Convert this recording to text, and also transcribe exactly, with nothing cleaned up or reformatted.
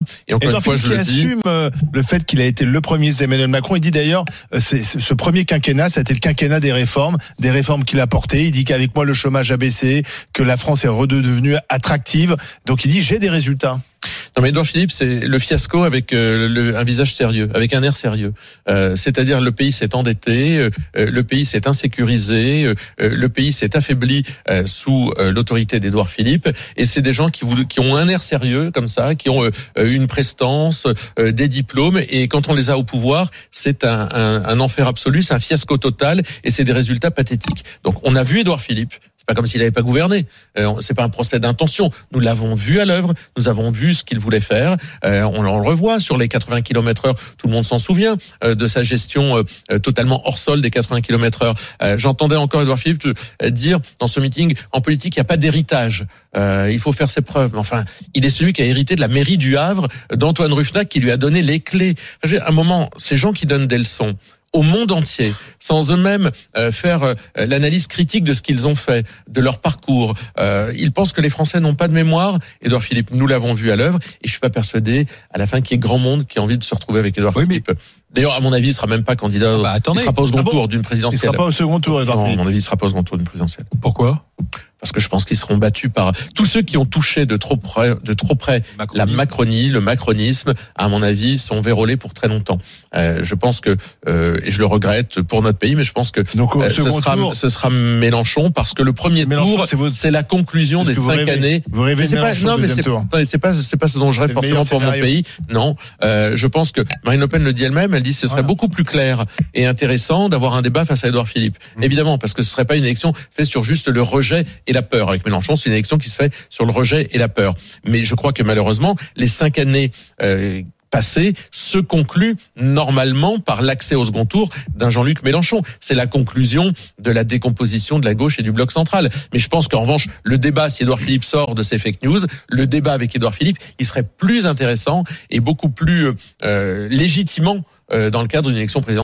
Et encore Édouard une fois, Philippe je le qui dis. assume euh, le fait qu'il a été le premier d'Emmanuel Macron. Il dit d'ailleurs, euh, c'est, ce premier quinquennat, ça a été le quinquennat des réformes, des réformes qu'il a portées. Il dit qu'avec moi, le chômage a baissé, que la France est redevenue attractive. Donc il dit, j'ai des résultats. Non mais Édouard Philippe, c'est le fiasco avec euh, le, un visage sérieux, avec un air sérieux. Euh, c'est-à-dire le pays s'est endetté, euh, le pays s'est insécurisé, euh, le pays s'est affaibli euh, sous euh, l'autorité d'Édouard Philippe. Et c'est des gens qui, vous, qui ont un air sérieux comme ça, qui ont euh, une prestance, euh, des diplômes. Et quand on les a au pouvoir, c'est un, un, un enfer absolu, c'est un fiasco total, et c'est des résultats pathétiques. Donc on a vu Édouard Philippe. C'est pas comme s'il n'avait pas gouverné. Euh, c'est pas un procès d'intention. Nous l'avons vu à l'œuvre. Nous avons vu ce qu'il voulait faire. Euh, on, on le revoit sur les quatre-vingts kilomètres heure. Tout le monde s'en souvient euh, de sa gestion euh, totalement hors sol des quatre-vingts kilomètres heure. Euh, j'entendais encore Édouard Philippe euh, dire dans ce meeting, en politique, il n'y a pas d'héritage. Euh, il faut faire ses preuves. Mais enfin, il est celui qui a hérité de la mairie du Havre d'Antoine Ruffnac, qui lui a donné les clés. À un moment, ces gens qui donnent des leçons au monde entier, sans eux-mêmes euh, faire euh, l'analyse critique de ce qu'ils ont fait, de leur parcours. Euh, ils pensent que les Français n'ont pas de mémoire. Édouard Philippe, nous l'avons vu à l'œuvre, et je suis pas persuadé, à la fin, qu'il y ait grand monde qui a envie de se retrouver avec Édouard oui, Philippe. Mais... D'ailleurs, à mon avis, il sera même pas candidat. Bah, attendez. Il sera pas au second ah bon tour d'une présidentielle. Il sera pas au second tour, Édouard Philippe. Non, à mon avis, il sera pas au second tour d'une présidentielle. Pourquoi ? Parce que je pense qu'ils seront battus par tous ceux qui ont touché de trop près, de trop près la Macronie, le macronisme. À mon avis, sont vérolés pour très longtemps. Euh, je pense que, euh, et je le regrette pour notre pays, mais je pense que Donc, euh, ce sera, tour, ce sera Mélenchon, parce que le premier Mélenchon, tour, c'est, votre... c'est la conclusion des cinq rêvez, années. Vous rêvez mais c'est pas, non, mais c'est, c'est pas, c'est pas ce dont je rêve forcément pour mon pays. Non, euh, je pense que Marine Le Pen le dit elle-même. Elle dit que ce serait voilà. beaucoup plus clair et intéressant d'avoir un débat face à Édouard Philippe. Mmh. Évidemment, parce que ce serait pas une élection faite sur juste le rejet et la peur. Avec Mélenchon, c'est une élection qui se fait sur le rejet et la peur. Mais je crois que malheureusement, les cinq années euh, passées se concluent normalement par l'accès au second tour d'un Jean-Luc Mélenchon. C'est la conclusion de la décomposition de la gauche et du bloc central. Mais je pense qu'en revanche, le débat, si Édouard Philippe sort de ces fake news, le débat avec Édouard Philippe, il serait plus intéressant et beaucoup plus euh, légitimant euh, dans le cadre d'une élection présidentielle.